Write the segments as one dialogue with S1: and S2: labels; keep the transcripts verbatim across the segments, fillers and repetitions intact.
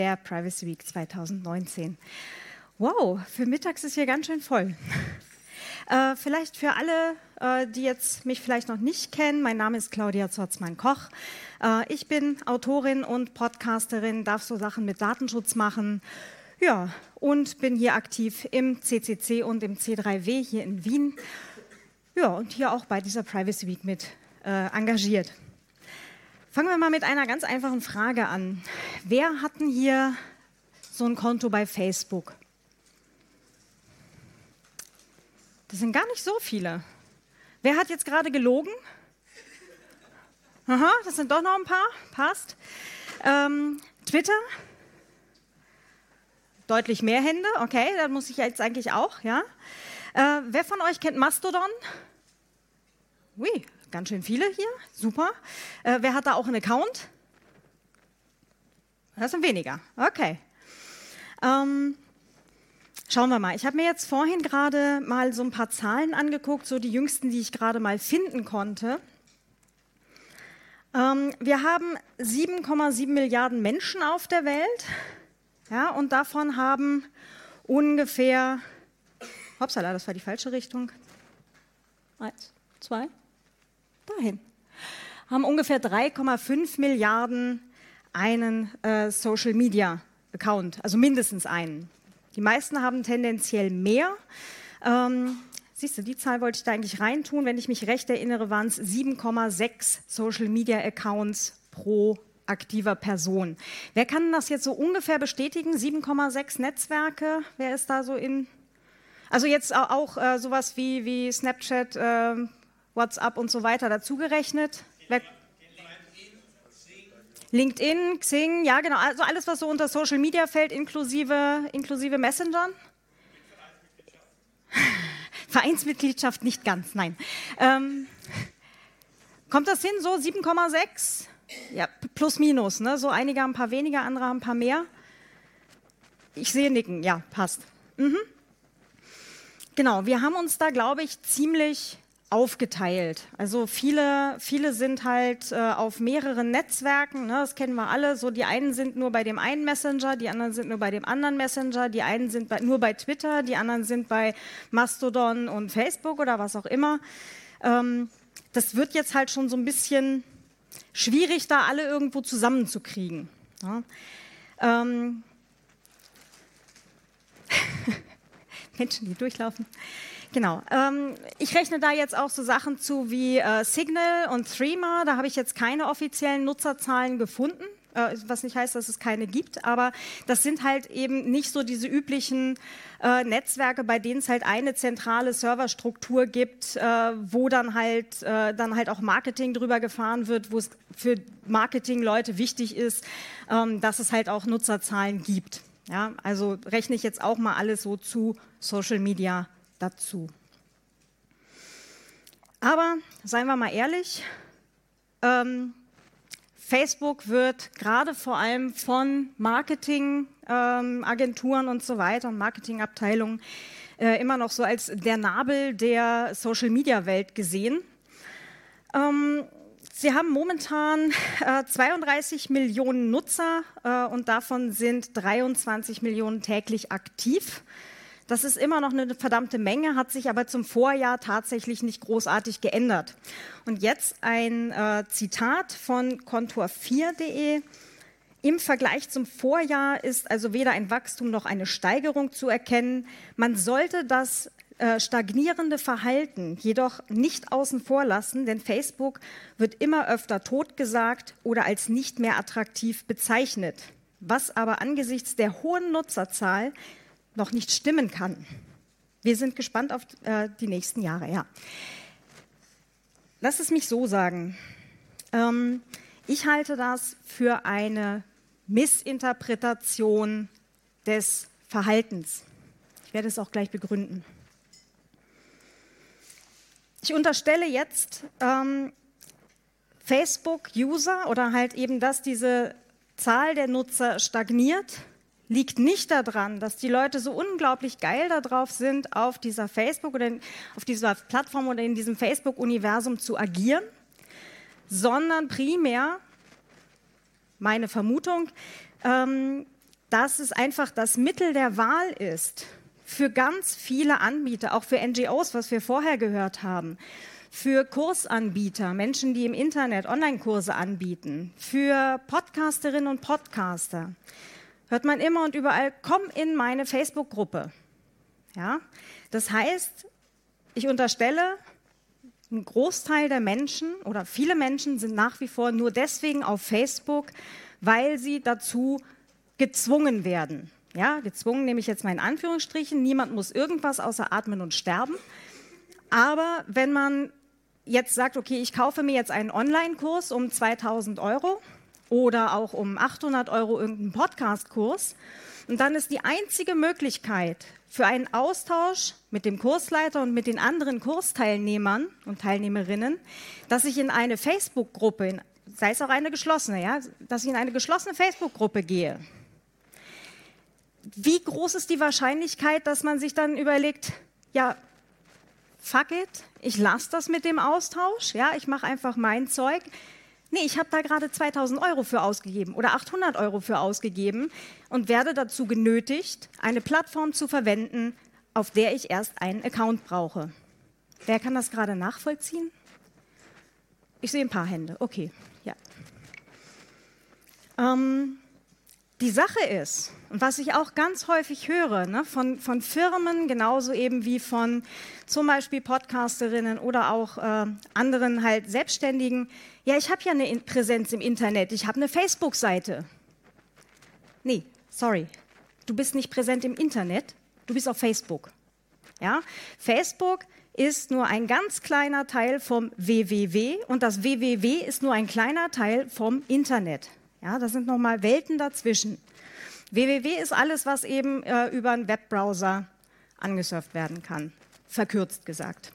S1: Der Privacy Week zwanzig neunzehn. Wow, für mittags ist hier ganz schön voll. Äh, vielleicht für alle, äh, die jetzt mich vielleicht noch nicht kennen, mein Name ist Claudia Zotzmann-Koch. Äh, ich bin Autorin und Podcasterin, darf so Sachen mit Datenschutz machen. Ja, und bin hier aktiv im C C C und im C drei W hier in Wien. Ja, und hier auch bei dieser Privacy Week mit äh, engagiert. Fangen wir mal mit einer ganz einfachen Frage an. Wer hat denn hier so ein Konto bei Facebook? Das sind gar nicht so viele. Wer hat jetzt gerade gelogen? Aha, das sind doch noch ein paar. Passt. Ähm, Twitter? Deutlich mehr Hände. Okay, dann muss ich jetzt eigentlich auch. Ja. Äh, wer von euch kennt Mastodon? Ui, ganz schön viele hier. Super. Äh, wer hat da auch einen Account? Das sind weniger. Okay. Ähm, Schauen wir mal. Ich habe mir jetzt vorhin gerade mal so ein paar Zahlen angeguckt, so die jüngsten, die ich gerade mal finden konnte. Ähm, wir haben sieben Komma sieben Milliarden Menschen auf der Welt, ja, und davon haben ungefähr, hoppsala, das war die falsche Richtung, eins, zwei, dahin, haben ungefähr drei Komma fünf Milliarden einen äh, Social-Media-Account, also mindestens einen. Die meisten haben tendenziell mehr. Ähm, siehst du, die Zahl wollte ich da eigentlich reintun. Wenn ich mich recht erinnere, waren es sieben Komma sechs Social-Media-Accounts pro aktiver Person. Wer kann das jetzt so ungefähr bestätigen? sieben Komma sechs Netzwerke? Wer ist da so in? Also jetzt auch äh, sowas wie, wie Snapchat, äh, WhatsApp und so weiter dazugerechnet? Wer LinkedIn, Xing, ja genau, also alles, was so unter Social Media fällt, inklusive, inklusive Messengern. Vereinsmitgliedschaft nicht ganz, nein. Ähm, kommt das hin, so sieben Komma sechs? Ja, plus minus, ne? So einige haben ein paar weniger, andere haben ein paar mehr. Ich sehe Nicken, ja, passt. Mhm. Genau, wir haben uns da, glaube ich, ziemlich aufgeteilt. Also viele, viele sind halt äh, auf mehreren Netzwerken, ne, das kennen wir alle, so die einen sind nur bei dem einen Messenger, die anderen sind nur bei dem anderen Messenger, die einen sind bei, nur bei Twitter, die anderen sind bei Mastodon und Facebook oder was auch immer. Ähm, das wird jetzt halt schon so ein bisschen schwierig, da alle irgendwo zusammenzukriegen. Ja. Ähm Menschen, die durchlaufen. Genau. Ähm, ich rechne da jetzt auch so Sachen zu wie äh, Signal und Threema. Da habe ich jetzt keine offiziellen Nutzerzahlen gefunden, äh, was nicht heißt, dass es keine gibt. Aber das sind halt eben nicht so diese üblichen äh, Netzwerke, bei denen es halt eine zentrale Serverstruktur gibt, äh, wo dann halt, äh, dann halt auch Marketing drüber gefahren wird, wo es für Marketingleute wichtig ist, ähm, dass es halt auch Nutzerzahlen gibt. Ja, also rechne ich jetzt auch mal alles so zu Social Media dazu. Aber seien wir mal ehrlich, ähm, Facebook wird gerade vor allem von Marketingagenturen ähm, und so weiter und Marketingabteilungen äh, immer noch so als der Nabel der Social-Media-Welt gesehen. Ähm, Sie haben momentan äh, zweiunddreißig Millionen Nutzer äh, und davon sind dreiundzwanzig Millionen täglich aktiv. Das ist immer noch eine verdammte Menge, hat sich aber zum Vorjahr tatsächlich nicht großartig geändert. Und jetzt ein äh, Zitat von Kontor vier punkt de. Im Vergleich zum Vorjahr ist also weder ein Wachstum noch eine Steigerung zu erkennen. Man sollte das äh, stagnierende Verhalten jedoch nicht außen vor lassen, denn Facebook wird immer öfter totgesagt oder als nicht mehr attraktiv bezeichnet. Was aber angesichts der hohen Nutzerzahl noch nicht stimmen kann. Wir sind gespannt auf äh, die nächsten Jahre. Ja. Lass es mich so sagen. Ähm, ich halte das für eine Missinterpretation des Verhaltens. Ich werde es auch gleich begründen. Ich unterstelle jetzt ähm, Facebook-User oder halt eben, dass diese Zahl der Nutzer stagniert, liegt nicht daran, dass die Leute so unglaublich geil darauf sind, auf dieser Facebook oder in, auf dieser Plattform oder in diesem Facebook-Universum zu agieren, sondern primär, meine Vermutung, ähm, dass es einfach das Mittel der Wahl ist für ganz viele Anbieter, auch für N G Os, was wir vorher gehört haben, für Kursanbieter, Menschen, die im Internet Online-Kurse anbieten, für Podcasterinnen und Podcaster. Hört man immer und überall, komm in meine Facebook-Gruppe. Ja? Das heißt, ich unterstelle, ein Großteil der Menschen oder viele Menschen sind nach wie vor nur deswegen auf Facebook, weil sie dazu gezwungen werden. Ja, gezwungen nehme ich jetzt mal in Anführungsstrichen. Niemand muss irgendwas außer atmen und sterben. Aber wenn man jetzt sagt, okay, ich kaufe mir jetzt einen Online-Kurs um zweitausend Euro oder auch um achthundert Euro irgendeinen Podcast-Kurs, und dann ist die einzige Möglichkeit für einen Austausch mit dem Kursleiter und mit den anderen Kursteilnehmern und Teilnehmerinnen, dass ich in eine Facebook-Gruppe, sei es auch eine geschlossene, ja, dass ich in eine geschlossene Facebook-Gruppe gehe. Wie groß ist die Wahrscheinlichkeit, dass man sich dann überlegt, ja, fuck it, ich lasse das mit dem Austausch, ja, ich mache einfach mein Zeug. Nee, ich habe da gerade zweitausend Euro für ausgegeben oder achthundert Euro für ausgegeben und werde dazu genötigt, eine Plattform zu verwenden, auf der ich erst einen Account brauche. Wer kann das gerade nachvollziehen? Ich sehe ein paar Hände, okay, ja. Ähm, die Sache ist, und was ich auch ganz häufig höre, ne, von, von Firmen, genauso eben wie von zum Beispiel Podcasterinnen oder auch äh, anderen halt Selbstständigen, ja, ich habe ja eine Präsenz im Internet, ich habe eine Facebook-Seite. Nee, sorry, du bist nicht präsent im Internet, du bist auf Facebook. Ja? Facebook ist nur ein ganz kleiner Teil vom W W W und das W W W ist nur ein kleiner Teil vom Internet. Ja, das sind nochmal Welten dazwischen. W W W ist alles, was eben äh, über einen Webbrowser angesurft werden kann, verkürzt gesagt.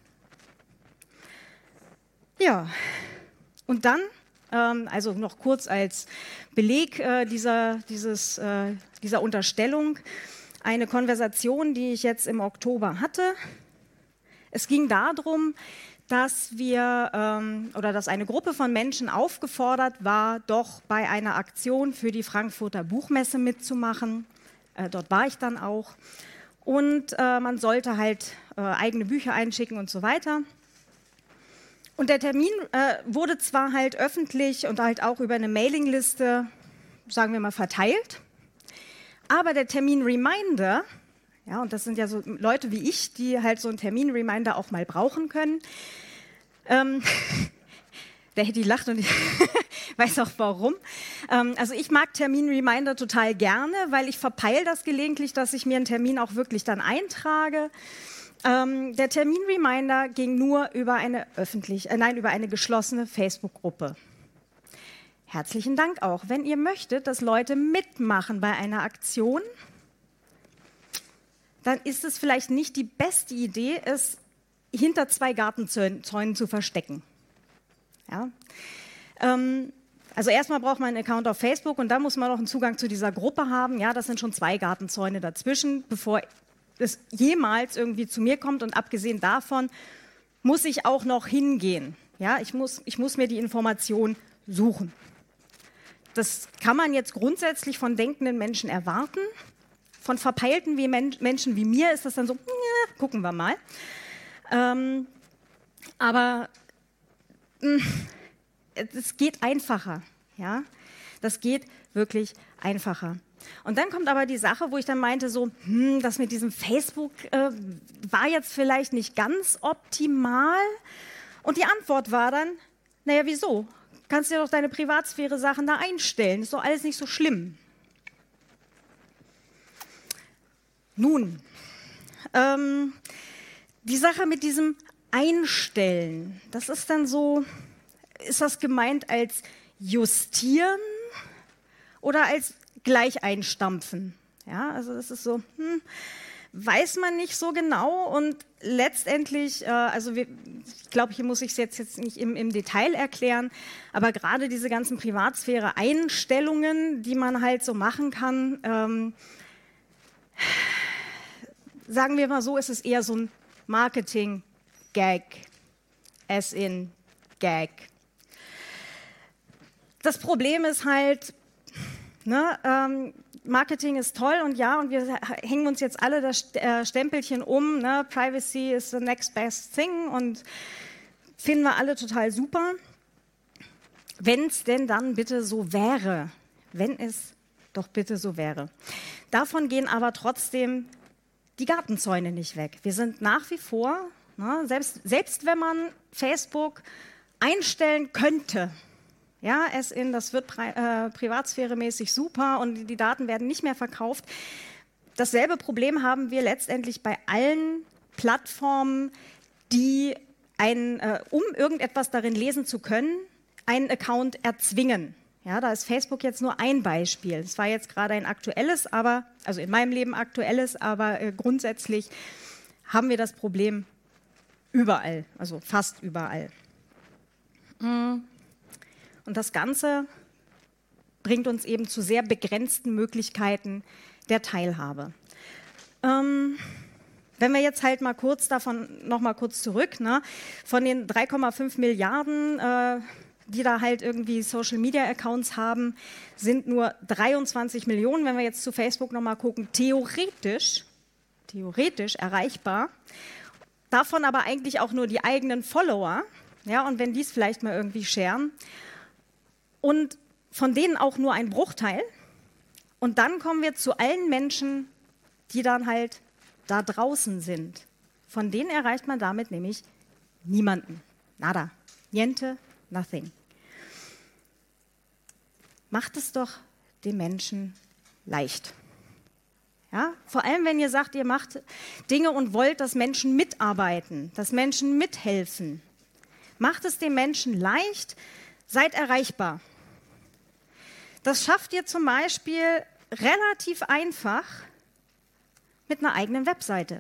S1: Ja, und dann, ähm, also noch kurz als Beleg äh, dieser, dieses, äh, dieser Unterstellung, eine Konversation, die ich jetzt im Oktober hatte. Es ging darum, dass wir ähm, oder dass eine Gruppe von Menschen aufgefordert war, doch bei einer Aktion für die Frankfurter Buchmesse mitzumachen. Äh, dort war ich dann auch. Und äh, man sollte halt äh, eigene Bücher einschicken und so weiter. Und der Termin äh, wurde zwar halt öffentlich und halt auch über eine Mailingliste, sagen wir mal, verteilt, aber der Termin-Reminder, ja, und das sind ja so Leute wie ich, die halt so einen Termin-Reminder auch mal brauchen können. Ähm, der Hedy lacht und ich weiß auch warum. Ähm, also ich mag Termin-Reminder total gerne, weil ich verpeile das gelegentlich, dass ich mir einen Termin auch wirklich dann eintrage. Ähm, der Termin-Reminder ging nur über eine öffentlich, äh, nein, über eine geschlossene Facebook-Gruppe. Herzlichen Dank auch. Wenn ihr möchtet, dass Leute mitmachen bei einer Aktion, dann ist es vielleicht nicht die beste Idee, es hinter zwei Gartenzäunen zu verstecken. Ja? Ähm, also erstmal braucht man einen Account auf Facebook und dann muss man noch einen Zugang zu dieser Gruppe haben. Ja, das sind schon zwei Gartenzäune dazwischen, bevor es jemals irgendwie zu mir kommt. Und abgesehen davon muss ich auch noch hingehen. Ja, ich muss, ich muss mir die Information suchen. Das kann man jetzt grundsätzlich von denkenden Menschen erwarten. Von verpeilten wie Men- Menschen wie mir ist das dann so, ja, gucken wir mal. Ähm, aber mh, es geht einfacher. Ja? Das geht wirklich einfacher. Und dann kommt aber die Sache, wo ich dann meinte, so, hm, das mit diesem Facebook äh, war jetzt vielleicht nicht ganz optimal. Und die Antwort war dann, naja, wieso? Kannst dir doch deine Privatsphäre-Sachen da einstellen. Ist doch alles nicht so schlimm. Nun, ähm, die Sache mit diesem Einstellen, das ist dann so, ist das gemeint als Justieren oder als gleich einstampfen? Ja, also das ist so, hm, weiß man nicht so genau und letztendlich, äh, also wir, ich glaube, hier muss ich es jetzt, jetzt nicht im, im Detail erklären, aber gerade diese ganzen Privatsphäre-Einstellungen, die man halt so machen kann, ähm, sagen wir mal so, ist es eher so ein Marketing-Gag, as in Gag. Das Problem ist halt, ne, ähm, Marketing ist toll und ja, und wir hängen uns jetzt alle das Stempelchen um, ne? Privacy is the next best thing und finden wir alle total super. Wenn es denn dann bitte so wäre, wenn es doch bitte so wäre. Davon gehen aber trotzdem die Gartenzäune nicht weg. Wir sind nach wie vor, ne, selbst, selbst wenn man Facebook einstellen könnte, ja, es in, das wird pri äh, privatsphäremäßig super und die Daten werden nicht mehr verkauft. Dasselbe Problem haben wir letztendlich bei allen Plattformen, die ein, äh, um irgendetwas darin lesen zu können, einen Account erzwingen. Ja, da ist Facebook jetzt nur ein Beispiel. Es war jetzt gerade ein aktuelles, aber, also in meinem Leben aktuelles, aber äh, grundsätzlich haben wir das Problem überall, also fast überall. Und das Ganze bringt uns eben zu sehr begrenzten Möglichkeiten der Teilhabe. Ähm, wenn wir jetzt halt mal kurz davon, noch mal kurz zurück, ne, von den drei Komma fünf Milliarden, äh, die da halt irgendwie Social-Media-Accounts haben, sind nur dreiundzwanzig Millionen, wenn wir jetzt zu Facebook nochmal gucken, theoretisch, theoretisch erreichbar. Davon aber eigentlich auch nur die eigenen Follower, ja, und wenn die es vielleicht mal irgendwie sharen. Und von denen auch nur ein Bruchteil. Und dann kommen wir zu allen Menschen, die dann halt da draußen sind. Von denen erreicht man damit nämlich niemanden. Nada. Niente. Nothing. Macht es doch den Menschen leicht. Ja? Vor allem, wenn ihr sagt, ihr macht Dinge und wollt, dass Menschen mitarbeiten, dass Menschen mithelfen. Macht es den Menschen leicht, seid erreichbar. Das schafft ihr zum Beispiel relativ einfach mit einer eigenen Webseite.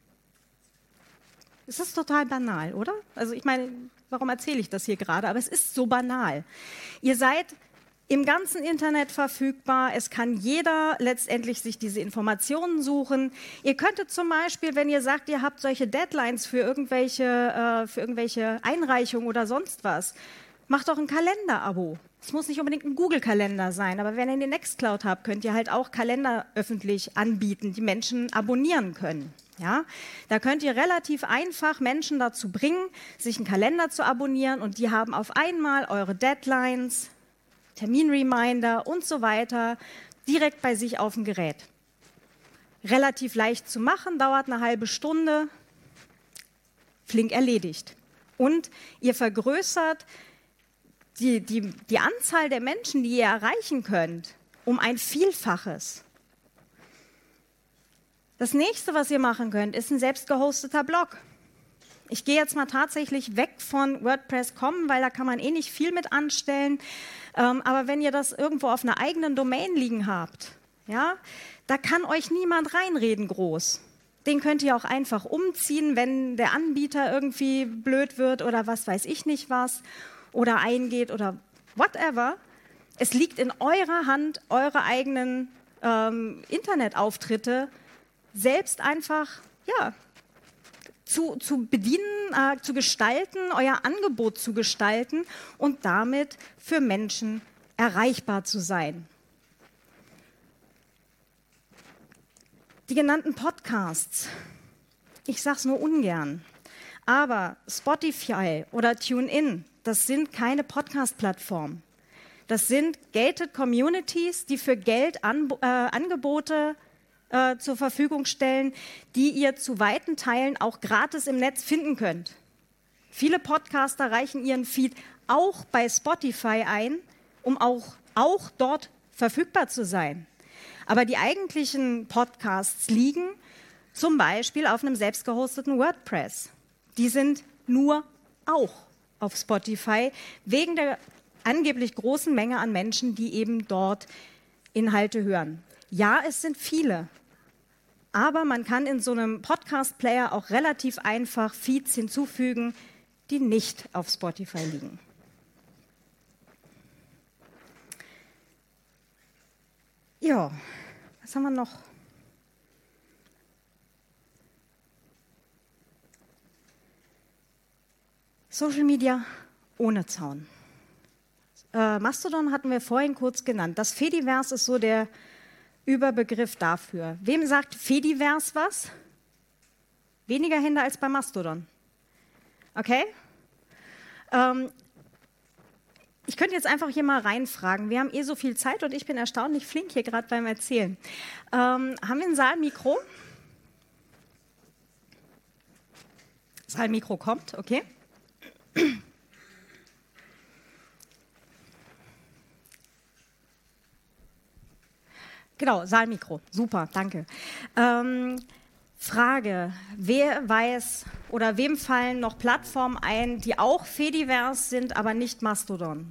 S1: Es ist total banal, oder? Also ich meine, warum erzähle ich das hier gerade? Aber es ist so banal. Ihr seid im ganzen Internet verfügbar. Es kann jeder letztendlich sich diese Informationen suchen. Ihr könntet zum Beispiel, wenn ihr sagt, ihr habt solche Deadlines für irgendwelche, äh, für irgendwelche Einreichungen oder sonst was, macht doch ein Kalender-Abo. Es muss nicht unbedingt ein Google-Kalender sein, aber wenn ihr den Nextcloud habt, könnt ihr halt auch Kalender öffentlich anbieten, die Menschen abonnieren können. Ja, da könnt ihr relativ einfach Menschen dazu bringen, sich einen Kalender zu abonnieren und die haben auf einmal eure Deadlines, Terminreminder und so weiter direkt bei sich auf dem Gerät. Relativ leicht zu machen, dauert eine halbe Stunde, flink erledigt. Und ihr vergrößert die, die, die Anzahl der Menschen, die ihr erreichen könnt, um ein Vielfaches. Das nächste, was ihr machen könnt, ist ein selbst gehosteter Blog. Ich gehe jetzt mal tatsächlich weg von WordPress Punkt com, weil da kann man eh nicht viel mit anstellen. Ähm, aber wenn ihr das irgendwo auf einer eigenen Domain liegen habt, ja, da kann euch niemand reinreden groß. Den könnt ihr auch einfach umziehen, wenn der Anbieter irgendwie blöd wird oder was weiß ich nicht was oder eingeht oder whatever. Es liegt in eurer Hand, eure eigenen ähm, Internetauftritte selbst einfach, ja, zu, zu bedienen, äh, zu gestalten, euer Angebot zu gestalten und damit für Menschen erreichbar zu sein. Die genannten Podcasts, ich sage es nur ungern, aber Spotify oder TuneIn, das sind keine Podcast-Plattformen. Das sind gated Communities, die für Geld an, äh, Angebote äh, zur Verfügung stellen, die ihr zu weiten Teilen auch gratis im Netz finden könnt. Viele Podcaster reichen ihren Feed auch bei Spotify ein, um auch, auch dort verfügbar zu sein. Aber die eigentlichen Podcasts liegen zum Beispiel auf einem selbst gehosteten WordPress. Die sind nur auch auf Spotify wegen der angeblich großen Menge an Menschen, die eben dort Inhalte hören. Ja, es sind viele, aber man kann in so einem Podcast-Player auch relativ einfach Feeds hinzufügen, die nicht auf Spotify liegen. Ja, was haben wir noch? Social Media ohne Zaun. Äh, Mastodon hatten wir vorhin kurz genannt. Das Fediverse ist so der Überbegriff dafür. Wem sagt Fediverse was? Weniger Hände als bei Mastodon. Okay? Ähm, ich könnte jetzt einfach hier mal reinfragen. Wir haben eh so viel Zeit und ich bin erstaunlich flink hier gerade beim Erzählen. Ähm, haben wir ein Saalmikro? Saalmikro kommt, okay. Genau, Saalmikro. Super, danke. Ähm, Frage, wer weiß oder wem fallen noch Plattformen ein, die auch Fediverse sind, aber nicht Mastodon?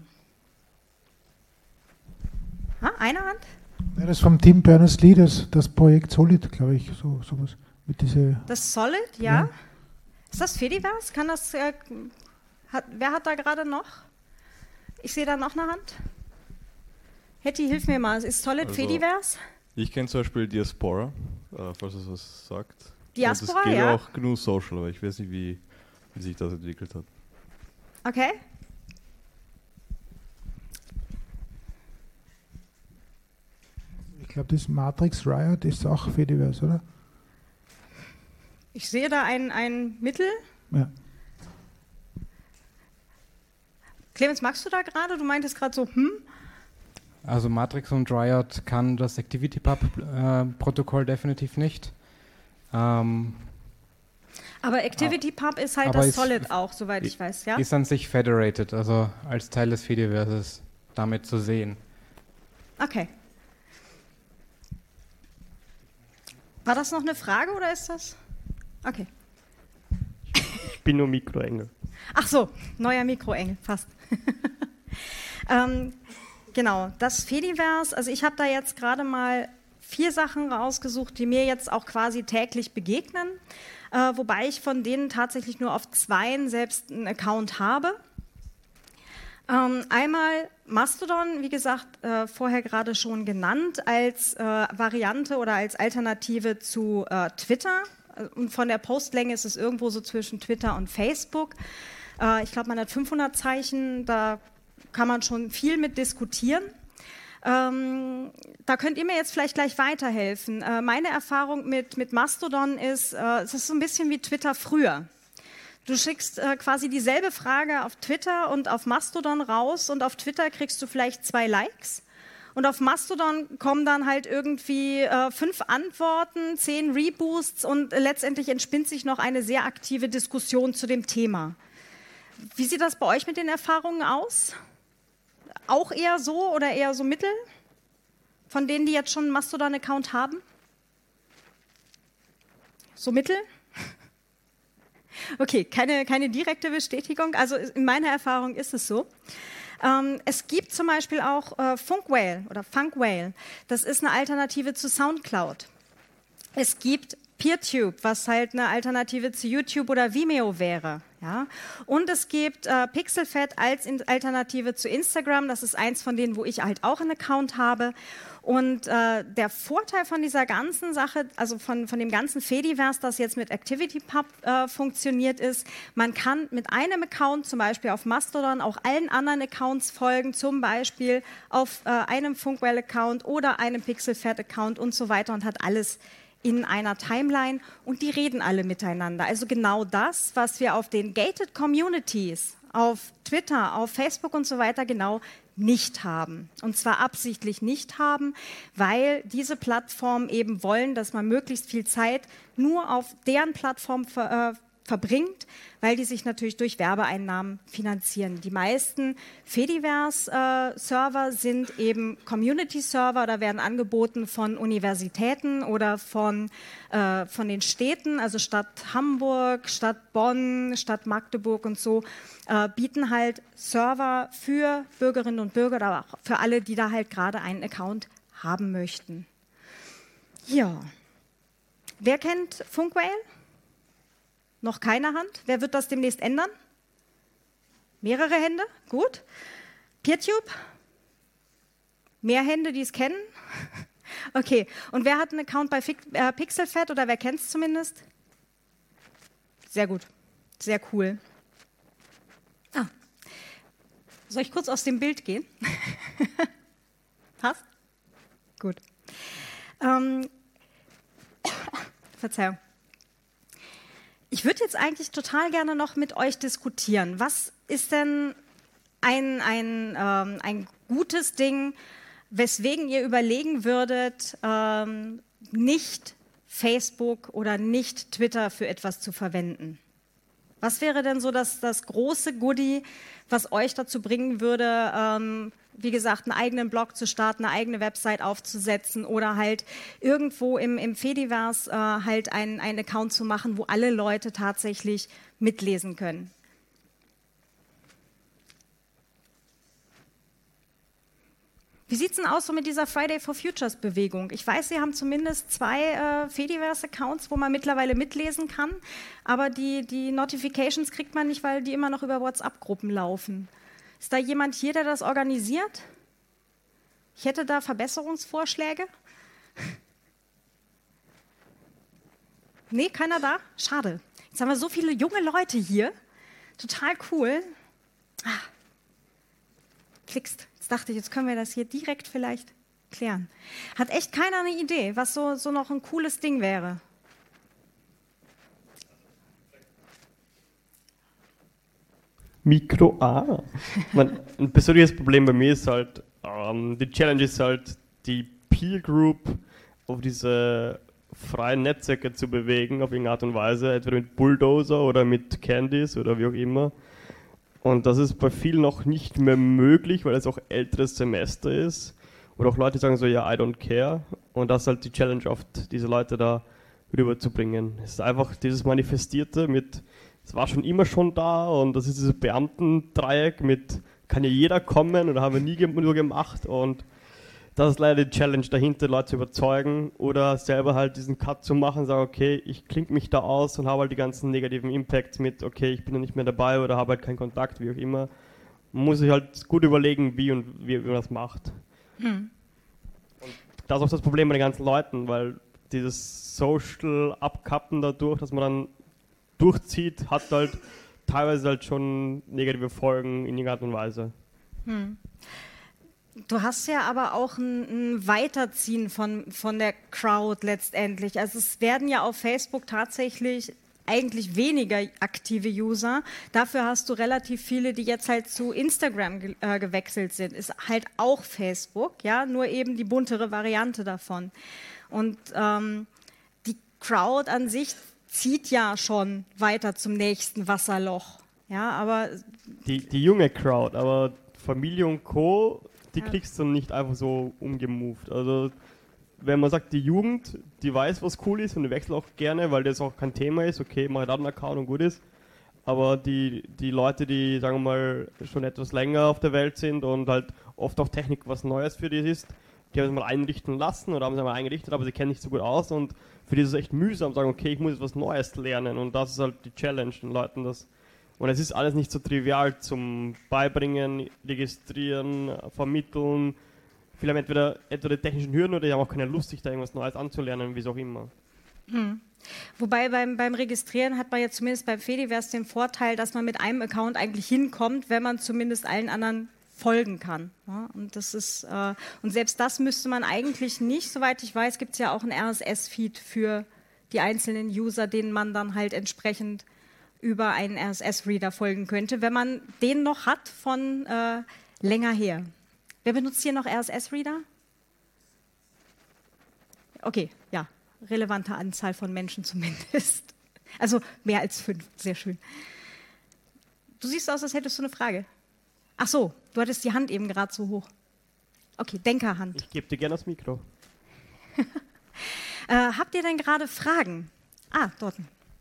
S1: Ha, eine Hand?
S2: Ja, das ist vom Tim Berners-Lee, das, das Projekt Solid, glaube ich, so, sowas. Mit diese,
S1: das Solid, ja. ja. Ist das Fediverse? Kann das, äh, hat, wer hat da gerade noch? Ich sehe da noch eine Hand. Hetty, hilf mir mal. Ist Solid also, Fediverse?
S3: Ich kenne zum Beispiel Diaspora, äh, falls es was sagt.
S1: Diaspora,
S3: und es geht
S1: ja.
S3: auch G N U Social, aber ich weiß nicht, wie, wie sich das entwickelt hat.
S1: Okay.
S2: Ich glaube, das Matrix Riot ist auch Fediverse, oder?
S1: Ich sehe da ein, ein Mittel.
S2: Ja.
S1: Clemens, magst du da gerade? Du meintest gerade so, hm?
S4: Also Matrix und Riot kann das ActivityPub-Protokoll äh, definitiv nicht. Ähm,
S1: aber ActivityPub ist halt das Solid auch, soweit ich weiß, ja?
S4: Ist an sich federated, also als Teil des Fediverses damit zu sehen.
S1: Okay. War das noch eine Frage oder ist das? Okay.
S5: Ich bin nur Mikroengel.
S1: Ach so, neuer Mikroengel, fast. ähm, genau, das Fediverse, also ich habe da jetzt gerade mal vier Sachen rausgesucht, die mir jetzt auch quasi täglich begegnen, äh, wobei ich von denen tatsächlich nur auf zweien selbst einen Account habe. Ähm, einmal Mastodon, wie gesagt, äh, vorher gerade schon genannt, als äh, Variante oder als Alternative zu äh, Twitter. Und von der Postlänge ist es irgendwo so zwischen Twitter und Facebook. Äh, ich glaube, man hat fünfhundert Zeichen, da kann man schon viel mit diskutieren. Ähm, da könnt ihr mir jetzt vielleicht gleich weiterhelfen. Äh, meine Erfahrung mit, mit Mastodon ist, äh, es ist so ein bisschen wie Twitter früher. Du schickst äh, quasi dieselbe Frage auf Twitter und auf Mastodon raus und auf Twitter kriegst du vielleicht zwei Likes. Und auf Mastodon kommen dann halt irgendwie äh, fünf Antworten, zehn Reboosts und äh, letztendlich entspinnt sich noch eine sehr aktive Diskussion zu dem Thema. Wie sieht das bei euch mit den Erfahrungen aus? Auch eher so oder eher so mittel? Von denen, die jetzt schon einen Mastodon-Account haben? So mittel? Okay, keine, keine direkte Bestätigung. Also in meiner Erfahrung ist es so. Ähm, es gibt zum Beispiel auch äh, Funkwhale oder Funkwhale. Das ist eine Alternative zu Soundcloud. Es gibt PeerTube, was halt eine Alternative zu YouTube oder Vimeo wäre. Ja? Und es gibt äh, Pixelfed als in Alternative zu Instagram. Das ist eins von denen, wo ich halt auch einen Account habe. Und äh, der Vorteil von dieser ganzen Sache, also von, von dem ganzen Fediverse, das jetzt mit ActivityPub äh, funktioniert, ist, man kann mit einem Account, zum Beispiel auf Mastodon, auch allen anderen Accounts folgen, zum Beispiel auf äh, einem Funkwhale-Account oder einem Pixelfed-Account und so weiter und hat alles in einer Timeline und die reden alle miteinander. Also genau das, was wir auf den Gated Communities, auf Twitter, auf Facebook und so weiter genau nicht haben. Und zwar absichtlich nicht haben, weil diese Plattformen eben wollen, dass man möglichst viel Zeit nur auf deren Plattform ver, äh, verbringt, weil die sich natürlich durch Werbeeinnahmen finanzieren. Die meisten Fediverse-Server äh, sind eben Community-Server oder werden angeboten von Universitäten oder von, äh, von den Städten, also Stadt Hamburg, Stadt Bonn, Stadt Magdeburg und so, äh, bieten halt Server für Bürgerinnen und Bürger, aber auch für alle, die da halt gerade einen Account haben möchten. Ja. Wer kennt Funkwhale? Noch keine Hand. Wer wird das demnächst ändern? Mehrere Hände? Gut. PeerTube? Mehr Hände, die es kennen? Okay. Und wer hat einen Account bei äh, Pixelfed oder wer kennt es zumindest? Sehr gut. Sehr cool. Ah. Soll ich kurz aus dem Bild gehen? Passt? Gut. Ähm, Verzeihung. Ich würde jetzt eigentlich total gerne noch mit euch diskutieren. Was ist denn ein, ein, ähm, ein gutes Ding, weswegen ihr überlegen würdet, ähm, nicht Facebook oder nicht Twitter für etwas zu verwenden? Was wäre denn so das, das große Goodie, was euch dazu bringen würde, ähm, wie gesagt, einen eigenen Blog zu starten, eine eigene Website aufzusetzen oder halt irgendwo im, im Fediverse äh, halt einen, einen Account zu machen, wo alle Leute tatsächlich mitlesen können? Wie sieht es denn aus so mit dieser Friday for Futures Bewegung? Ich weiß, Sie haben zumindest zwei äh, Fediverse-Accounts, wo man mittlerweile mitlesen kann, aber die, die Notifications kriegt man nicht, weil die immer noch über WhatsApp-Gruppen laufen. Ist da jemand hier, der das organisiert? Ich hätte da Verbesserungsvorschläge. Nee, keiner da? Schade. Jetzt haben wir so viele junge Leute hier. Total cool. Ah. Klickst. Jetzt dachte ich, jetzt können wir das hier direkt vielleicht klären. Hat echt keiner eine Idee, was so, so noch ein cooles Ding wäre?
S5: Mikro, ah. Man, ein persönliches Problem bei mir ist halt, ähm, die Challenge ist halt, die Peer Group auf diese freien Netzwerke zu bewegen, auf irgendeine Art und Weise, entweder mit Bulldozer oder mit Candies oder wie auch immer. Und das ist bei vielen noch nicht mehr möglich, weil es auch älteres Semester ist. Oder auch Leute sagen so, ja, I don't care. Und das ist halt die Challenge oft, diese Leute da rüberzubringen. Es ist einfach dieses Manifestierte mit, es war schon immer schon da und das ist dieses Beamtendreieck mit, kann ja jeder kommen oder haben wir nie nur gemacht. Und das ist leider die Challenge dahinter, Leute zu überzeugen oder selber halt diesen Cut zu machen, sagen, okay, ich klinke mich da aus und habe halt die ganzen negativen Impacts mit, okay, ich bin ja nicht mehr dabei oder habe halt keinen Kontakt, wie auch immer. Man muss sich halt gut überlegen, wie und wie, wie man das macht. Hm. Und das ist auch das Problem bei den ganzen Leuten, weil dieses Social Abkappen dadurch, dass man dann durchzieht, hat halt teilweise halt schon negative Folgen in irgendeiner Art und Weise. Hm.
S1: Du hast ja aber auch ein, ein Weiterziehen von, von der Crowd letztendlich. Also es werden ja auf Facebook tatsächlich eigentlich weniger aktive User. Dafür hast du relativ viele, die jetzt halt zu Instagram ge äh, gewechselt sind. Ist halt auch Facebook, ja, nur eben die buntere Variante davon. Und ähm, die Crowd an sich zieht ja schon weiter zum nächsten Wasserloch. Ja, aber
S5: die, die junge Crowd, aber Familie und Co., die
S1: ja.
S5: kriegst du nicht einfach so umgemoved. Also wenn man sagt, die Jugend, die weiß, was cool ist und die wechselt auch gerne, weil das auch kein Thema ist, okay, mach da einen Account und gut ist. Aber die, die Leute, die, sagen wir mal, schon etwas länger auf der Welt sind und halt oft auch Technik was Neues für die ist, die haben es mal einrichten lassen oder haben es mal eingerichtet, aber sie kennen nicht so gut aus und für die ist es echt mühsam, sagen, okay, ich muss jetzt was Neues lernen und das ist halt die Challenge, den Leuten das. Und es ist alles nicht so trivial zum Beibringen, Registrieren, Vermitteln. Viele haben entweder, entweder die technischen Hürden oder die haben auch keine Lust, sich da irgendwas Neues anzulernen, wie es auch immer.
S1: Hm. Wobei beim, beim Registrieren hat man ja zumindest beim Fediverse den Vorteil, dass man mit einem Account eigentlich hinkommt, wenn man zumindest allen anderen folgen kann. Ja, und, das ist, äh, und selbst das müsste man eigentlich nicht, soweit ich weiß, gibt es ja auch ein R S S-Feed für die einzelnen User, denen man dann halt entsprechend über einen R S S-Reader folgen könnte, wenn man den noch hat von äh, länger her. Wer benutzt hier noch R S S-Reader? Okay, ja, relevante Anzahl von Menschen zumindest. Also mehr als fünf, sehr schön. Du siehst aus, als hättest du eine Frage. Ach so, du hattest die Hand eben gerade so hoch. Okay, Denkerhand.
S5: Ich gebe dir gerne das Mikro.
S1: äh, habt ihr denn gerade Fragen? Ah, dort.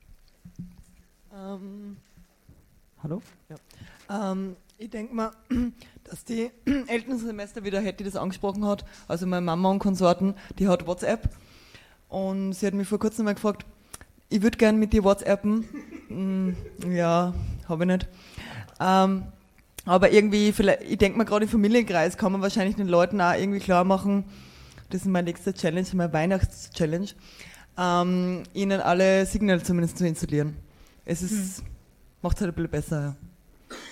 S6: Ähm, hallo? Ja. Ähm, ich denke mal, dass die älteren Semester, wie der Hetty das angesprochen hat, also meine Mama und Konsorten, die hat WhatsApp und sie hat mich vor kurzem mal gefragt, ich würde gerne mit dir WhatsAppen. mm, ja, habe ich nicht. Ähm, aber irgendwie, vielleicht, ich denke mal, gerade im Familienkreis kann man wahrscheinlich den Leuten auch irgendwie klar machen, das ist meine nächste Challenge, meine Weihnachts-Challenge, ähm, ihnen alle Signal zumindest zu installieren. Es ist, hm. macht es halt ein bisschen besser. Ja.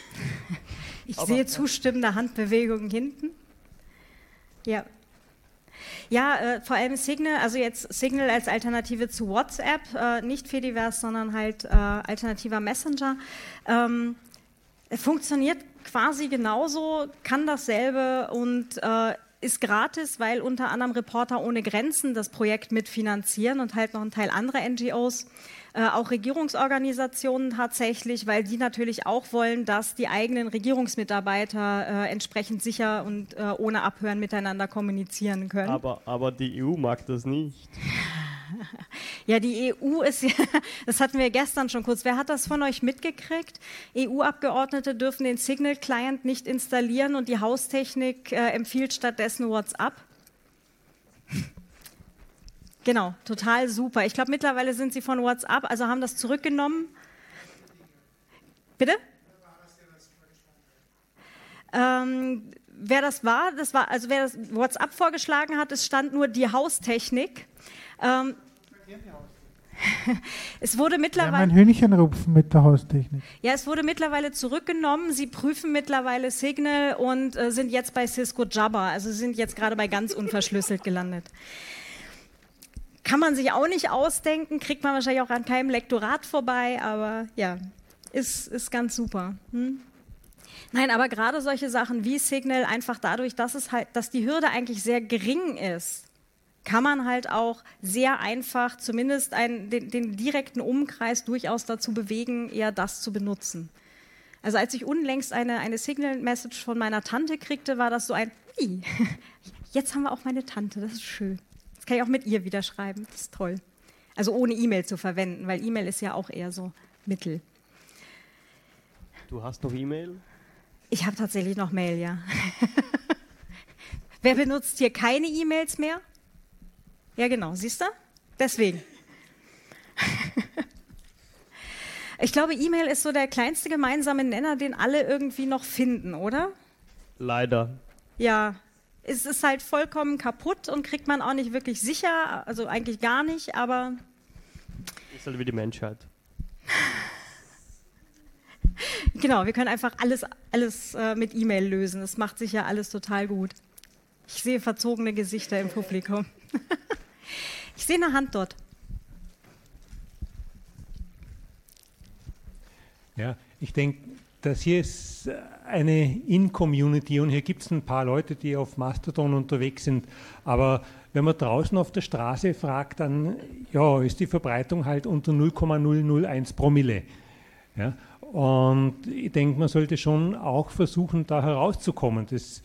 S1: Ich
S6: Aber,
S1: sehe
S6: ja.
S1: zustimmende Handbewegungen hinten. Ja. Ja, äh, vor allem Signal, also jetzt Signal als Alternative zu WhatsApp, äh, nicht Fediverse, sondern halt äh, alternativer Messenger. Ähm, funktioniert quasi genauso, kann dasselbe und äh, ist gratis, weil unter anderem Reporter ohne Grenzen das Projekt mitfinanzieren und halt noch ein Teil anderer N G Os. Äh, auch Regierungsorganisationen tatsächlich, weil die natürlich auch wollen, dass die eigenen Regierungsmitarbeiter äh, entsprechend sicher und äh, ohne Abhören miteinander kommunizieren können.
S5: Aber, aber die E U mag das nicht.
S1: Ja, die E U ist, ja, das hatten wir gestern schon kurz. Wer hat das von euch mitgekriegt? E U-Abgeordnete dürfen den Signal-Client nicht installieren und die Haustechnik äh, empfiehlt stattdessen WhatsApp. Genau, total super. Ich glaube, mittlerweile sind sie von WhatsApp, also haben das zurückgenommen. Bitte? Ähm, wer das war, das war, also wer das WhatsApp vorgeschlagen hat, es stand nur die Haustechnik. Ähm, es wurde mittlerweile.
S2: Ja, mein Hühnchen rupfen mit der Haustechnik.
S1: Ja, es wurde mittlerweile zurückgenommen. Sie prüfen mittlerweile Signal und äh, sind jetzt bei Cisco Jabber. Also sind jetzt gerade bei ganz unverschlüsselt gelandet. Kann man sich auch nicht ausdenken, kriegt man wahrscheinlich auch an keinem Lektorat vorbei, aber ja, ist, ist ganz super. Hm? Nein, aber gerade solche Sachen wie Signal, einfach dadurch, dass es halt, dass die Hürde eigentlich sehr gering ist, kann man halt auch sehr einfach zumindest einen, den, den direkten Umkreis durchaus dazu bewegen, eher das zu benutzen. Also als ich unlängst eine, eine Signal-Message von meiner Tante kriegte, war das so ein, wie, jetzt haben wir auch meine Tante, das ist schön. Das kann ich auch mit ihr wieder schreiben, das ist toll. Also ohne E-Mail zu verwenden, weil E-Mail ist ja auch eher so Mittel.
S5: Du hast noch E-Mail?
S1: Ich habe tatsächlich noch Mail, ja. Wer benutzt hier keine E-Mails mehr? Ja, genau, siehst du? Deswegen. Ich glaube, E-Mail ist so der kleinste gemeinsame Nenner, den alle irgendwie noch finden, oder?
S5: Leider.
S1: Ja, es ist halt vollkommen kaputt und kriegt man auch nicht wirklich sicher, also eigentlich gar nicht, aber...
S5: Ist halt wie die Menschheit.
S1: Genau, wir können einfach alles, alles äh, mit E-Mail lösen. Das macht sich ja alles total gut. Ich sehe verzogene Gesichter im Publikum. Ich sehe eine Hand dort.
S7: Ja, ich denke, das hier ist eine In-Community und hier gibt es ein paar Leute, die auf Mastodon unterwegs sind. Aber wenn man draußen auf der Straße fragt, dann ja, ist die Verbreitung halt unter null Komma null null eins Promille. Ja, und ich denke, man sollte schon auch versuchen, da herauszukommen, das,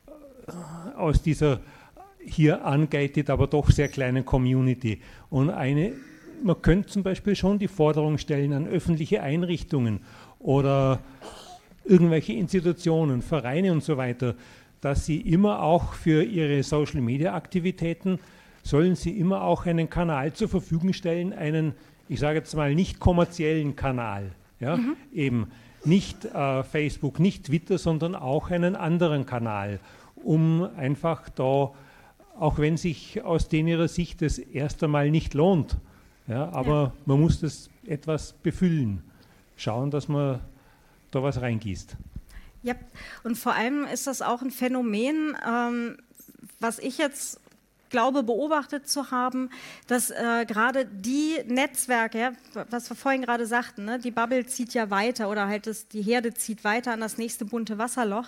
S7: äh, aus dieser hier ungated, aber doch sehr kleinen Community. Und eine, man könnte zum Beispiel schon die Forderung stellen an öffentliche Einrichtungen oder irgendwelche Institutionen, Vereine und so weiter, dass sie immer auch für ihre Social-Media-Aktivitäten, sollen sie immer auch einen Kanal zur Verfügung stellen, einen, ich sage jetzt mal, nicht kommerziellen Kanal. Ja? Mhm. Eben nicht äh, Facebook, nicht Twitter, sondern auch einen anderen Kanal, um einfach da, auch wenn sich aus denen ihrer Sicht das erst einmal nicht lohnt, ja, aber ja. Man muss das etwas befüllen, schauen, dass man da was reingießt.
S1: Ja, und vor allem ist das auch ein Phänomen, ähm, was ich jetzt glaube, beobachtet zu haben, dass äh, gerade die Netzwerke, ja, was wir vorhin gerade sagten, ne, die Bubble zieht ja weiter oder halt das, die Herde zieht weiter an das nächste bunte Wasserloch,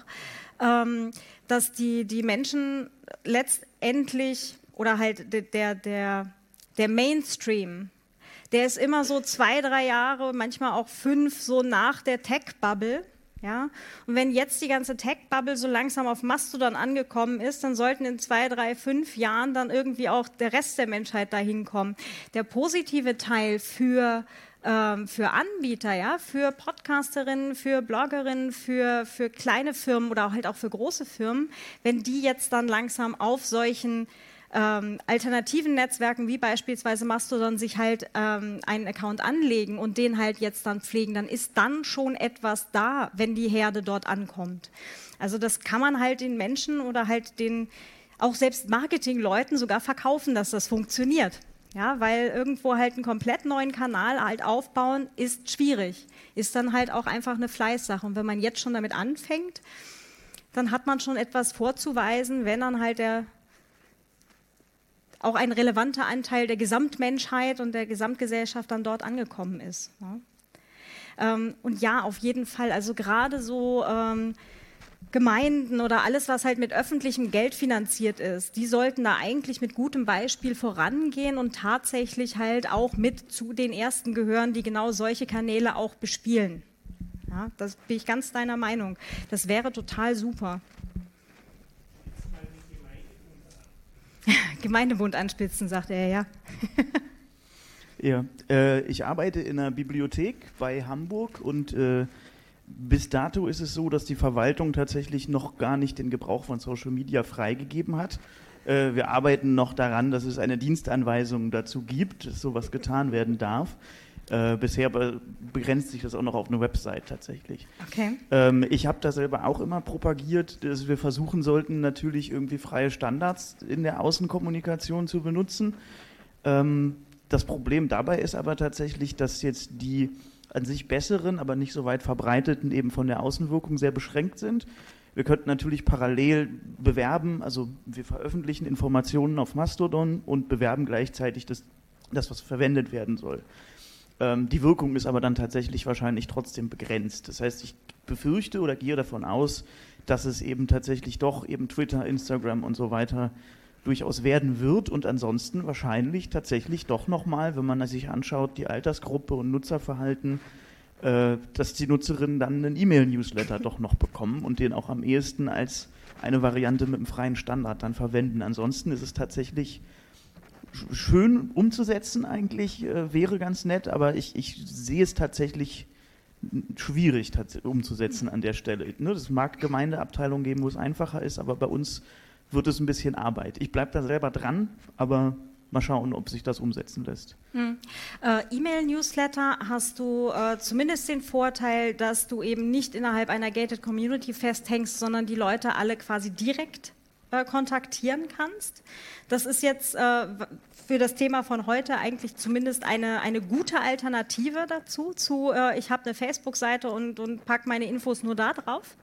S1: ähm, dass die, die Menschen letztendlich oder halt de, der, der, der Mainstream, der ist immer so zwei, drei Jahre, manchmal auch fünf, so nach der Tech-Bubble. Ja? Und wenn jetzt die ganze Tech-Bubble so langsam auf Mastodon angekommen ist, dann sollten in zwei, drei, fünf Jahren dann irgendwie auch der Rest der Menschheit dahin kommen. Der positive Teil für, ähm, für Anbieter, ja? Für Podcasterinnen, für Bloggerinnen, für, für kleine Firmen oder halt auch für große Firmen, wenn die jetzt dann langsam auf solchen Ähm, alternativen Netzwerken wie beispielsweise Mastodon sich halt ähm, einen Account anlegen und den halt jetzt dann pflegen, dann ist dann schon etwas da, wenn die Herde dort ankommt. Also das kann man halt den Menschen oder halt den auch selbst Marketingleuten sogar verkaufen, dass das funktioniert. Ja, weil irgendwo halt einen komplett neuen Kanal halt aufbauen, ist schwierig. Ist dann halt auch einfach eine Fleißsache. Und wenn man jetzt schon damit anfängt, dann hat man schon etwas vorzuweisen, wenn dann halt der auch ein relevanter Anteil der Gesamtmenschheit und der Gesamtgesellschaft dann dort angekommen ist. Ja. Ähm, und ja, auf jeden Fall, also gerade so ähm, Gemeinden oder alles, was halt mit öffentlichem Geld finanziert ist, die sollten da eigentlich mit gutem Beispiel vorangehen und tatsächlich halt auch mit zu den Ersten gehören, die genau solche Kanäle auch bespielen. Ja, das bin ich ganz deiner Meinung. Das wäre total super. Gemeindebund anspitzen, sagt er, ja.
S8: Ja, äh, ich arbeite in einer Bibliothek bei Hamburg und äh, bis dato ist es so, dass die Verwaltung tatsächlich noch gar nicht den Gebrauch von Social Media freigegeben hat. Äh, wir arbeiten noch daran, dass es eine Dienstanweisung dazu gibt, dass sowas getan werden darf. Äh, bisher be- begrenzt sich das auch noch auf eine Website tatsächlich.
S1: Okay.
S8: Ähm, ich habe da selber auch immer propagiert, dass wir versuchen sollten, natürlich irgendwie freie Standards in der Außenkommunikation zu benutzen. Ähm, das Problem dabei ist aber tatsächlich, dass jetzt die an sich besseren, aber nicht so weit verbreiteten eben von der Außenwirkung sehr beschränkt sind. Wir könnten natürlich parallel bewerben, also wir veröffentlichen Informationen auf Mastodon und bewerben gleichzeitig das, das was verwendet werden soll. Ähm, die Wirkung ist aber dann tatsächlich wahrscheinlich trotzdem begrenzt. Das heißt, ich befürchte oder gehe davon aus, dass es eben tatsächlich doch eben Twitter, Instagram und so weiter durchaus werden wird und ansonsten wahrscheinlich tatsächlich doch nochmal, wenn man sich anschaut, die Altersgruppe und Nutzerverhalten, äh, dass die Nutzerinnen dann einen E-Mail-Newsletter doch noch bekommen und den auch am ehesten als eine Variante mit einem freien Standard dann verwenden. Ansonsten ist es tatsächlich schön umzusetzen eigentlich, äh, wäre ganz nett, aber ich, ich sehe es tatsächlich schwierig tats- umzusetzen an der Stelle. Ne, es mag Gemeindeabteilungen geben, wo es einfacher ist, aber bei uns wird es ein bisschen Arbeit. Ich bleibe da selber dran, aber mal schauen, ob sich das umsetzen lässt.
S1: Hm. Äh, E-Mail-Newsletter hast du äh, zumindest den Vorteil, dass du eben nicht innerhalb einer Gated Community festhängst, sondern die Leute alle quasi direkt äh, kontaktieren kannst. Das ist jetzt äh, für das Thema von heute eigentlich zumindest eine, eine gute Alternative dazu, zu äh, ich habe eine Facebook-Seite und, und packe meine Infos nur da drauf.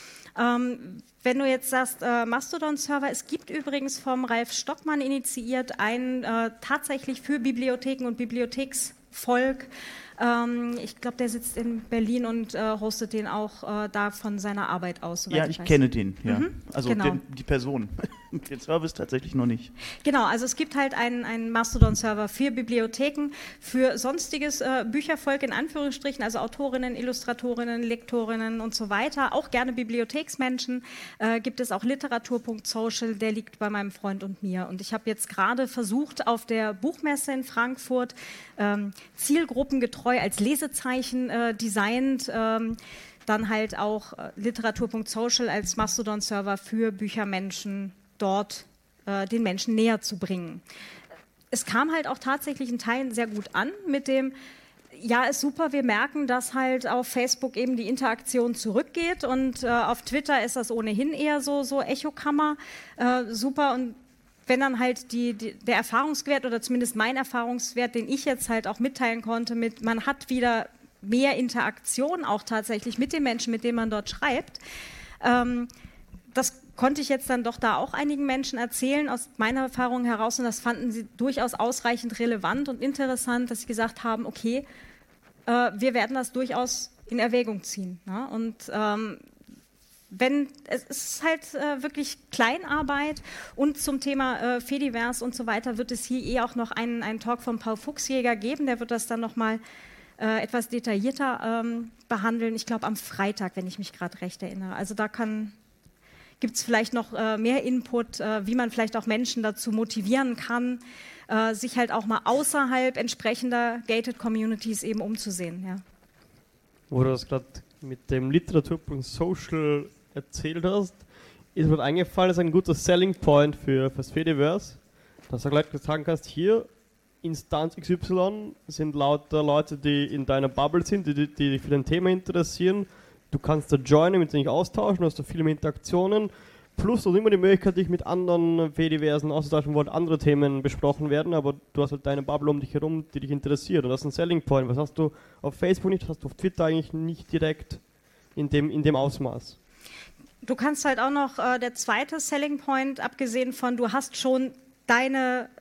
S1: Ähm, wenn du jetzt sagst, äh, Mastodon-Server, es gibt übrigens vom Ralf Stockmann initiiert einen äh, tatsächlich für Bibliotheken und Bibliotheksvolk. Ähm, ich glaube, der sitzt in Berlin und äh, hostet den auch äh, da von seiner Arbeit aus.
S8: Ja, ich,
S1: ich weiß.
S8: kenne den, ja.
S1: Mhm,
S8: also
S1: genau.
S8: den, die Person. Den Service tatsächlich noch nicht.
S1: Genau, also es gibt halt einen, einen Mastodon-Server für Bibliotheken, für sonstiges äh, Büchervolk in Anführungsstrichen, also Autorinnen, Illustratorinnen, Lektorinnen und so weiter, auch gerne Bibliotheksmenschen, äh, gibt es auch literatur Punkt social, der liegt bei meinem Freund und mir. Und ich habe jetzt gerade versucht, auf der Buchmesse in Frankfurt ähm, zielgruppengetreu als Lesezeichen äh, designt, ähm, dann halt auch äh, literatur Punkt social als Mastodon-Server für Büchermenschen dort äh, den Menschen näher zu bringen. Es kam halt auch tatsächlich in Teilen sehr gut an mit dem, ja, ist super, wir merken, dass halt auf Facebook eben die Interaktion zurückgeht und äh, auf Twitter ist das ohnehin eher so, so Echokammer, äh, super. Und wenn dann halt die, die, der Erfahrungswert oder zumindest mein Erfahrungswert, den ich jetzt halt auch mitteilen konnte, mit man hat wieder mehr Interaktion auch tatsächlich mit den Menschen, mit denen man dort schreibt, ähm, das konnte ich jetzt dann doch da auch einigen Menschen erzählen, aus meiner Erfahrung heraus, und das fanden sie durchaus ausreichend relevant und interessant, dass sie gesagt haben, okay, äh, wir werden das durchaus in Erwägung ziehen. Ne? Und ähm, wenn, es ist halt äh, wirklich Kleinarbeit, und zum Thema äh, Fediverse und so weiter wird es hier eh auch noch einen, einen Talk von Paul Fuchsjäger geben, der wird das dann nochmal äh, etwas detaillierter ähm, behandeln, ich glaube am Freitag, wenn ich mich gerade recht erinnere. Also da kann... Gibt es vielleicht noch äh, mehr Input, äh, wie man vielleicht auch Menschen dazu motivieren kann, äh, sich halt auch mal außerhalb entsprechender Gated Communities eben umzusehen. Ja.
S5: Wo du das gerade mit dem literatur Punkt social erzählt hast, ist mir eingefallen, das ist ein guter Selling Point für das Fediverse, dass du gleich sagen kannst, hier Instanz X Y sind lauter Leute, die in deiner Bubble sind, die, die, die dich für dein Thema interessieren. Du kannst da joinen, mit denen dich austauschen, du hast da viele mehr Interaktionen. Plus du hast immer die Möglichkeit, dich mit anderen Fediversen auszutauschen, wo halt andere Themen besprochen werden, aber du hast halt deine Bubble um dich herum, die dich interessiert. Und das ist ein Selling Point. Was hast du auf Facebook nicht, das hast du auf Twitter eigentlich nicht direkt in dem, in dem Ausmaß.
S1: Du kannst halt auch noch, äh, der zweite Selling Point, abgesehen von, du hast schon deine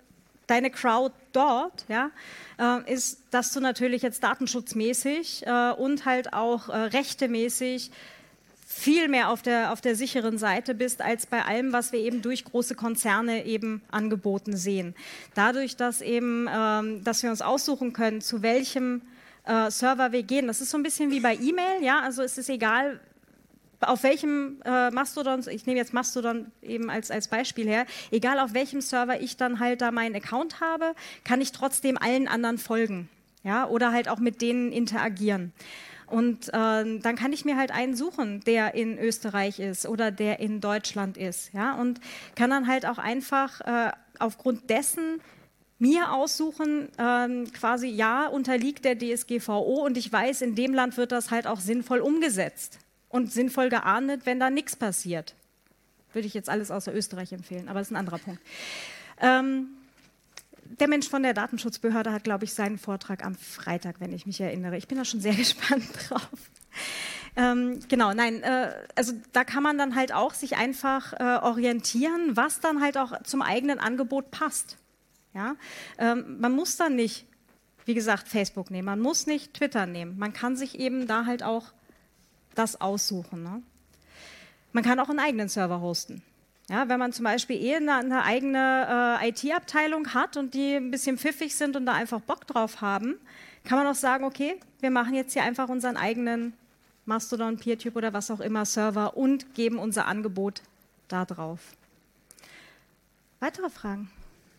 S1: deine Crowd dort, ja, äh, ist, dass du natürlich jetzt datenschutzmäßig äh, und halt auch äh, rechtemäßig viel mehr auf der, auf der sicheren Seite bist, als bei allem, was wir eben durch große Konzerne eben angeboten sehen. Dadurch, dass eben, ähm, dass wir uns aussuchen können, zu welchem äh, Server wir gehen. Das ist so ein bisschen wie bei E-Mail, ja, also es ist egal, auf welchem äh, Mastodon, ich nehme jetzt Mastodon eben als, als Beispiel her, egal auf welchem Server ich dann halt da meinen Account habe, kann ich trotzdem allen anderen folgen, ja, oder halt auch mit denen interagieren. Und äh, dann kann ich mir halt einen suchen, der in Österreich ist oder der in Deutschland ist, ja, und kann dann halt auch einfach äh, aufgrund dessen mir aussuchen, ähm, quasi, ja, unterliegt der D S G V O und ich weiß, in dem Land wird das halt auch sinnvoll umgesetzt. Und sinnvoll geahndet, wenn da nichts passiert. Würde ich jetzt alles außer Österreich empfehlen, aber das ist ein anderer Punkt. Ähm, der Mensch von der Datenschutzbehörde hat, glaube ich, seinen Vortrag am Freitag, wenn ich mich erinnere. Ich bin da schon sehr gespannt drauf. Ähm, genau, nein, äh, also da kann man dann halt auch sich einfach äh, orientieren, was dann halt auch zum eigenen Angebot passt. Ja? Ähm, man muss dann nicht, wie gesagt, Facebook nehmen, man muss nicht Twitter nehmen. Man kann sich eben da halt auch das aussuchen. Ne? Man kann auch einen eigenen Server hosten. Ja, wenn man zum Beispiel eh eine, eine eigene äh, I T-Abteilung hat und die ein bisschen pfiffig sind und da einfach Bock drauf haben, kann man auch sagen, okay, wir machen jetzt hier einfach unseren eigenen Mastodon, PeerTube oder was auch immer Server und geben unser Angebot da drauf. Weitere Fragen?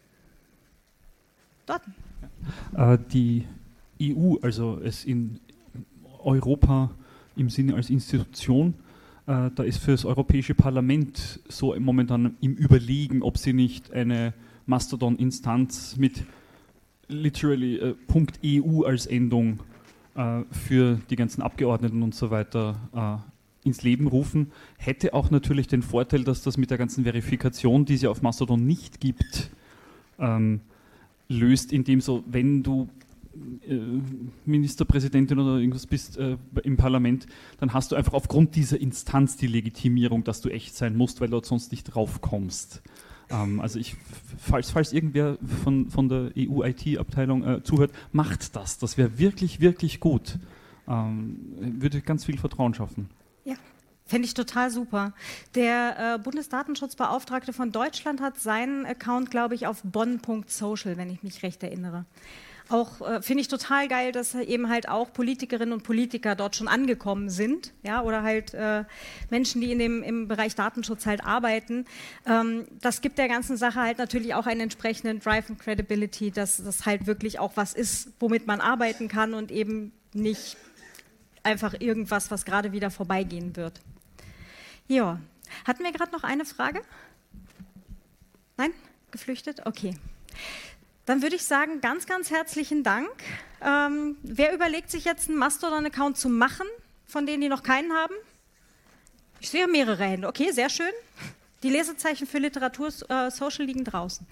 S1: Dort.
S9: Äh, die E U, also es in Europa im Sinne als Institution, äh, da ist für das Europäische Parlament so momentan im Überlegen, ob sie nicht eine Mastodon-Instanz mit literally äh, .eu als Endung äh, für die ganzen Abgeordneten und so weiter äh, ins Leben rufen. Hätte auch natürlich den Vorteil, dass das mit der ganzen Verifikation, die es ja auf Mastodon nicht gibt, ähm, löst, indem so, wenn du Ministerpräsidentin oder irgendwas bist äh, im Parlament, dann hast du einfach aufgrund dieser Instanz die Legitimierung, dass du echt sein musst, weil du sonst nicht drauf kommst. Ähm, also ich, falls, falls irgendwer von, von der E U-I T-Abteilung äh, zuhört, macht das. Das wäre wirklich, wirklich gut. Ähm, würde ganz viel Vertrauen schaffen.
S1: Ja. Fände ich total super. Der äh, Bundesdatenschutzbeauftragte von Deutschland hat seinen Account, glaube ich, auf bonn punkt social, wenn ich mich recht erinnere. Auch äh, finde ich total geil, dass eben halt auch Politikerinnen und Politiker dort schon angekommen sind, ja, oder halt äh, Menschen, die in dem, im Bereich Datenschutz halt arbeiten. Ähm, das gibt der ganzen Sache halt natürlich auch einen entsprechenden Drive und Credibility, dass das halt wirklich auch was ist, womit man arbeiten kann und eben nicht einfach irgendwas, was gerade wieder vorbeigehen wird. Ja, hatten wir gerade noch eine Frage? Nein? Geflüchtet? Okay. Dann würde ich sagen, ganz, ganz herzlichen Dank. Ähm, wer überlegt sich jetzt einen Mastodon-Account zu machen, von denen, die noch keinen haben? Ich sehe mehrere Hände. Okay, sehr schön. Die Lesezeichen für Literatur äh, Social liegen draußen.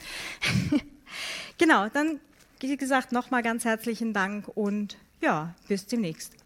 S1: Genau, dann, wie gesagt, nochmal ganz herzlichen Dank und ja, bis demnächst.